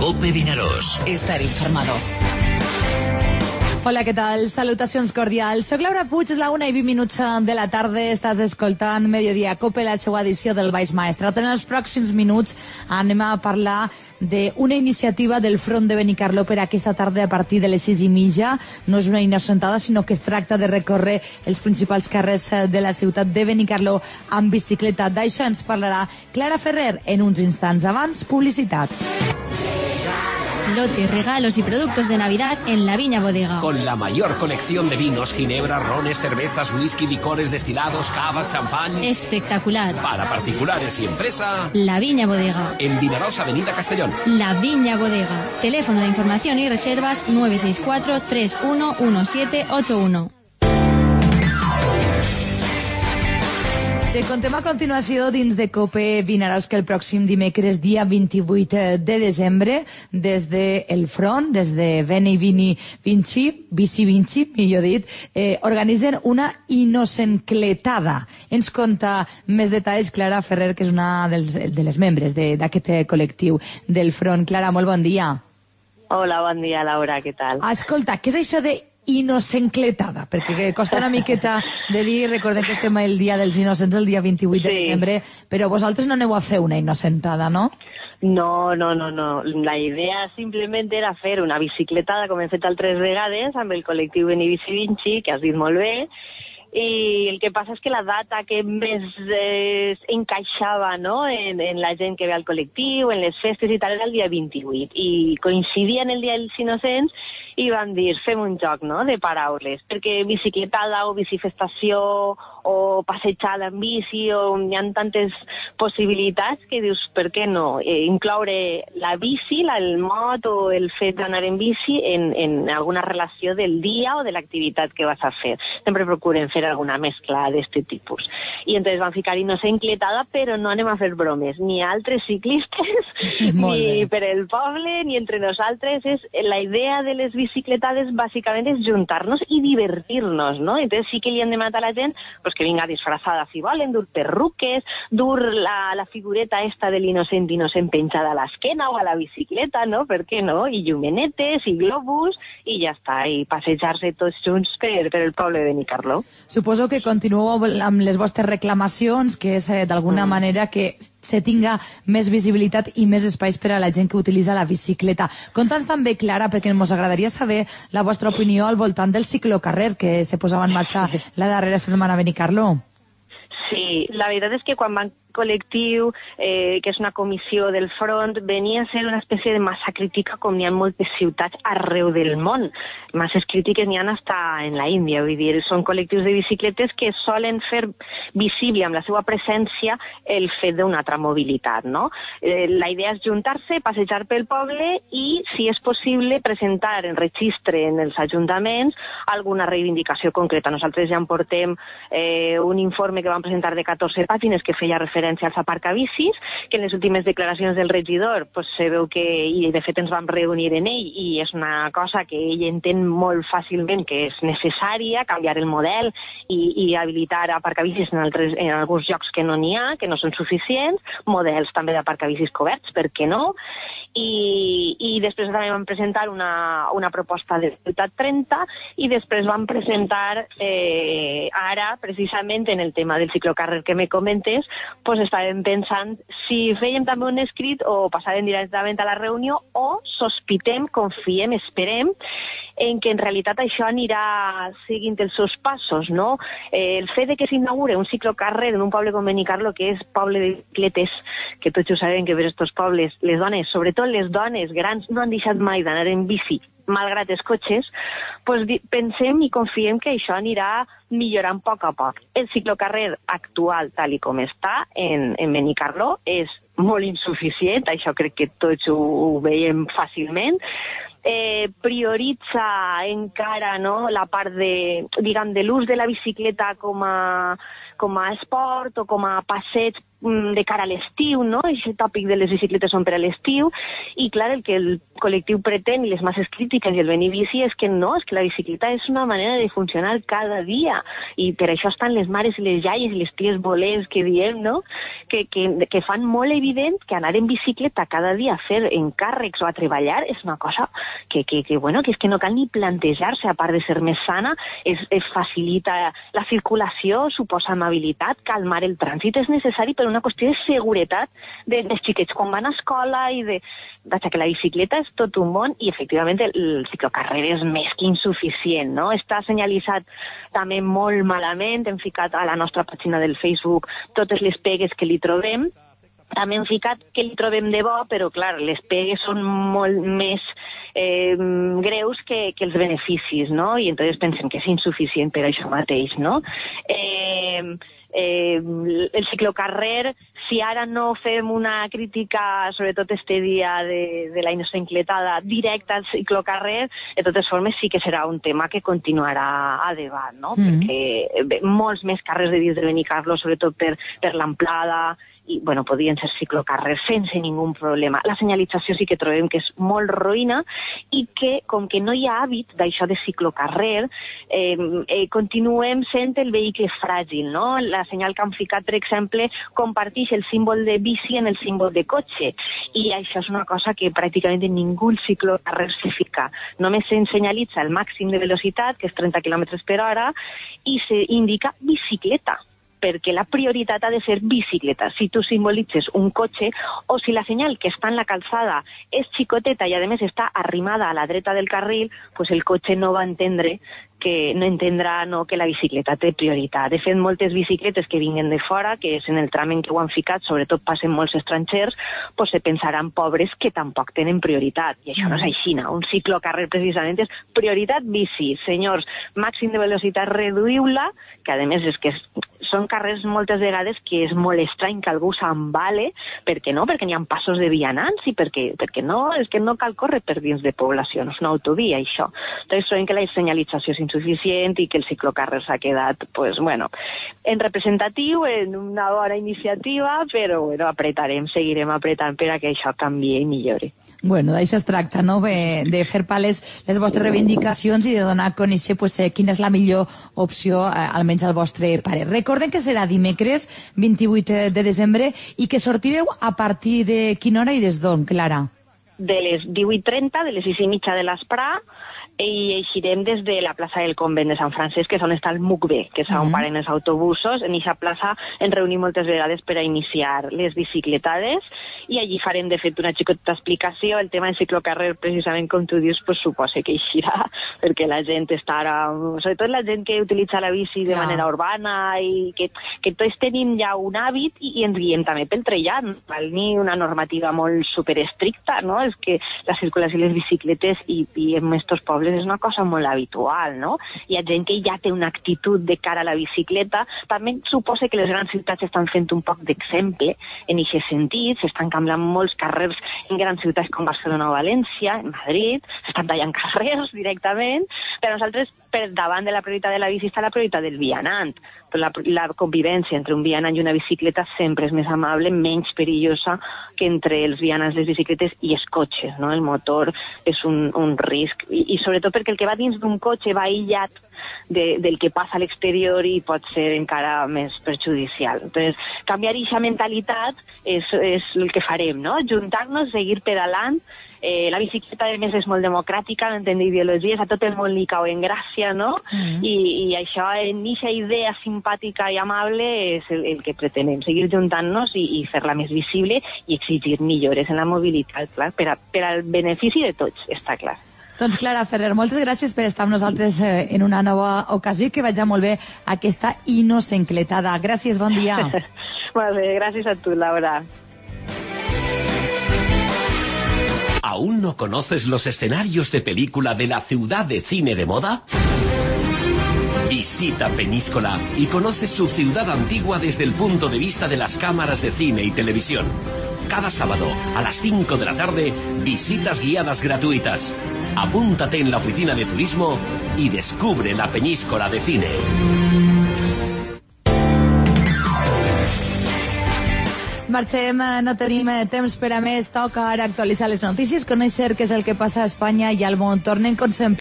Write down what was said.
COPE Vinaròs. Estar informado. Hola, què tal? Salutacions cordials. Soc Laura Puig, és la 1:20 de la tarda. Estàs escoltant Mediodía Cope, la seva edició del Baix Maestrat. En els pròxims minuts anem a parlar d'una iniciativa del Front de Benicarló per aquesta tarda a partir de les 6:30. No és una innocentada, sinó que es tracta de recórrer els principals carrers de la ciutat de Benicarló amb bicicleta. D'això ens parlarà Clara Ferrer en uns instants. Abans, publicitat. Lotes, regalos y productos de Navidad en La Viña Bodega. Con la mayor colección de vinos, ginebra, rones, cervezas, whisky, licores, destilados, cavas, champán. Espectacular. Para particulares y empresa. La Viña Bodega. En Vinaròs, Avenida Castellón. La Viña Bodega. Teléfono de información y reservas 964 311781. Te contem a continuació dins de COPE Vinaròs que el pròxim dimecres, dia 28 de desembre, des de el Front, des de Veni Vini Vinci, millor dit, organitzen una innocencletada. Ens conta més detalls Clara Ferrer, que és una de les membres d'aquest col·lectiu del Front. Clara, molt bon dia. Hola, bon dia, Laura, què tal? Escolta, què és això de innocencletada? Perquè costa una miqueta de dir, recordem que estem el dia dels innocents, el dia 28 de desembre, però vosaltres no aneu a fer una innocentada, no? No. La idea simplement era fer una bicicletada, com hem fet altres vegades, amb el col·lectiu Veni Vici Vinci, que has dit molt bé, i el que passa és que la data que més encaixava, no?, en la gent que ve al col·lectiu, en les festes i tal, era el dia 28, i coincidia en el dia dels innocents, i van dir, fem un joc, no?, de paraules, perquè bicicletada o bicifestació o passejada en bici, o hi ha tantes possibilitats que dius, per què no? Incloure la bici, el mot o el fet d'anar en bici en alguna relació del dia o de l'activitat que vas a fer. Sempre procurem fer alguna mescla d'aquest tipus. I entonces van ficar innocencletada, però no anem a fer bromes, ni a altres ciclistes, ni per el poble, ni entre nosaltres. La idea de les bicicletades bàsicament és juntar-nos i divertir-nos, no? Entonces sí que li hem demanat a la gent pues, que vinga disfrazada si volen, dur perruques, dur la figureta esta de l'innocent penjada a l'esquena o a la bicicleta, no? Per què no? I llumenetes, i globus, i ja està, i passejar-se tots junts per el poble de Benicarló. Suposo que continueu amb les vostres reclamacions, que és d'alguna manera que se tinga més visibilitat i més espais per a la gent que utilitza la bicicleta. Conta'ns també, Clara, perquè ens agradaria saber la vostra opinió al voltant del ciclocarrer que se posava en marxa la darrera setmana a Benicarló. Sí, la veritat és que quan van col·lectiu, que és una comissió del Front, venia a ser una espècie de massa crítica com n'hi ha en moltes ciutats arreu del món. Masses crítiques n'hi ha hasta en la Índia, vull dir, són col·lectius de bicicletes que solen fer visible amb la seva presència el fet d'una altra mobilitat, no? La idea és juntar-se, passejar pel poble i, si és possible, presentar en registre en els ajuntaments alguna reivindicació concreta. Nosaltres ja en portem un informe que vam presentar de 14 pàgines que feia referència als aparcabicis, que en les últimes declaracions del regidor se veu que, i de fet ens vam reunir en ell, i és una cosa que ell entén molt fàcilment que és necessària, canviar el model i habilitar aparcabicis en alguns llocs que no n'hi ha, que no són suficients, models també d'aparcabicis coberts, per què no? I després també vam presentar una proposta de ciutat 30 i després vam presentar ara, precisament en el tema del ciclocarrer que me comentes, pues estàvem pensant si fèiem també un escrit o passàvem directament a la reunió o sospitem, confiem, esperem en que en realitat això anirà seguint els seus passos, no? El fet de que s'inaugure un ciclocarrer en un poble com Benicarló, que és poble de bicicletes, que tots ho sabem que per aquests pobles les dones, sobretot les dones grans, no han deixat mai d'anar en bici, malgrat els cotxes, pues pensem i confiem que això anirà millorant a poc a poc. El ciclocarrer actual, tal i com està, en Benicarló, és molt insuficient, això crec que tots ho veiem fàcilment. Prioritza encara, no, la part de l'ús de la bicicleta com a esport o com a passeig de cara a l'estiu, no? Aquest tòpic de les bicicletes són per a l'estiu, i clar, el que col·lectiu pretén i les masses crítiques i el venir bici és que no, és que la bicicleta és una manera de funcionar cada dia i per això estan les mares i les iaies i les ties volents que diem, no? Que fan molt evident que anar en bicicleta cada dia a fer encàrrecs o a treballar és una cosa que és que no cal ni plantejar-se, a part de ser més sana, es facilita la circulació, suposa amabilitat, calmar el trànsit és necessari per una qüestió de seguretat dels xiquets quan van a escola i que la bicicleta és tot un món i efectivament el ciclocarrer és més que insuficient, no? Està senyalitzat també molt malament, hem ficat a la nostra pàgina del Facebook totes les pegues que li trobem, també hem ficat que li trobem de bo, però clar, les pegues són molt més greus que els beneficis, no? I entonces pensem que és insuficient per això mateix, no? El ciclocarrer, si ara no fem una crítica, sobretot este dia de la innocentletada directa al ciclocarrer, de totes formes sí que serà un tema que continuarà a debat, no? Perquè molts més carrers de dins de Benicarló, sobretot per l'amplada, i, bueno, podien ser ciclocarrers sense ningú problema. La senyalització sí que trobem que és molt roïna i que, com que no hi ha hàbit d'això de ciclocarrer, continuem sent el vehicle fràgil, no? La senyal que han ficat, per exemple, comparteix el símbol de bici en el símbol de cotxe, i això és una cosa que pràcticament ningú el ciclocarrer se fica. Només se senyalitza el màxim de velocitat, que és 30 km per hora, i se indica bicicleta, perquè la prioritat ha de ser bicicleta. Si tu simbolitzes un cotxe o si la senyal que està en la calçada és xicoteta i a més està arrimada a la dreta del carril, pues el cotxe no va entendre que la bicicleta té prioritat. De fet, moltes bicicletes que vinguen de fora, que és en el tram en què ho han ficat, sobretot passen molts estrangers, pues se pensaran pobres que tampoc tenen prioritat. I això no és així, no? Un ciclocarrer precisament és prioritat bici. Senyors, màxim de velocitat reduïu-la, que a més és que són carrers moltes vegades que és molt estrany que algú s'embale, perquè no? Perquè n'hi ha passos de vianants i perquè no, és que no cal córrer per dins de població, no és una autovia, això. Entonces, sabem que la senyalització és insuficient i que el ciclocarrer s'ha quedat, pues, bueno, en representatiu, en una bona iniciativa, però, bueno, seguirem apretant per a que això canvie i millori. Bueno, d'això es tracta, no?, de fer pales les vostres reivindicacions i de donar a conèixer quina és la millor opció, almenys al vostre parer. Recorden que serà dimecres 28 de desembre i que sortireu a partir de quina hora i des d'on, Clara? De les 18:30, de les 6:30 de l'Esprà, i eixirem des de la plaça del Convent de Sant Francesc, que és on està el MUCB, que és on paren els autobusos. En aquesta plaça ens reunim moltes vegades per a iniciar les bicicletades i allí farem, de fet, una xicota explicació. El tema del ciclocarrer, precisament com tu dius, pues suposa que eixirà, perquè la gent està ara, sobretot la gent que utilitza la bici de manera urbana i que tots tenim ja un hàbit i ens guiem també pel trellat. No cal ni una normativa molt superestricta, no? És que la circulació de les bicicletes i en estos pobles és una cosa molt habitual, no? Hi ha gent que ja té una actitud de cara a la bicicleta. També suposa que les grans ciutats estan fent un poc d'exemple en aquest sentit, s'estan canviant molts carrers en grans ciutats com Barcelona o València, en Madrid, s'estan tallant carrers directament, però nosaltres, per davant de la prioritat de la bici està la prioritat del vianant. La convivència entre un vianant i una bicicleta sempre és més amable, menys perillosa que entre els vianants, les bicicletes i els cotxes, no? El motor és un risc, i sobretot perquè el que va dins d'un cotxe va aïllat del que passa a l'exterior i pot ser encara més perjudicial. Entonces, canviar aquesta mentalitat és el que farem, no? Juntar-nos, seguir pedalant. La bicicleta, a més, és molt democràtica, no entén d'ideologies, a tot el món li cau en gràcia, no? I això, en aquesta idea simpàtica i amable, és el que pretenem, seguir juntant-nos i fer-la més visible i exigir millores en la mobilitat, clar, per al benefici de tots, està clar. Doncs Clara Ferrer, moltes gràcies per estar amb nosaltres en una nova ocasió i que vagi molt bé aquesta innocentletada. Gràcies, bon dia. Molt bé, gràcies a tu, Laura. ¿Aún no conoces los escenarios de película de la ciudad de cine de moda? Visita Peñíscola y conoce su ciudad antigua desde el punto de vista de las cámaras de cine y televisión. Cada sábado a las 5 de la tarde, visitas guiadas gratuitas. Apúntate en la oficina de turismo y descubre la Peñíscola de cine. Marxem, no tenim temps per a més, toca ara actualitzar les notícies, conèixer què és el que passa a Espanya i al món. Tornem com sempre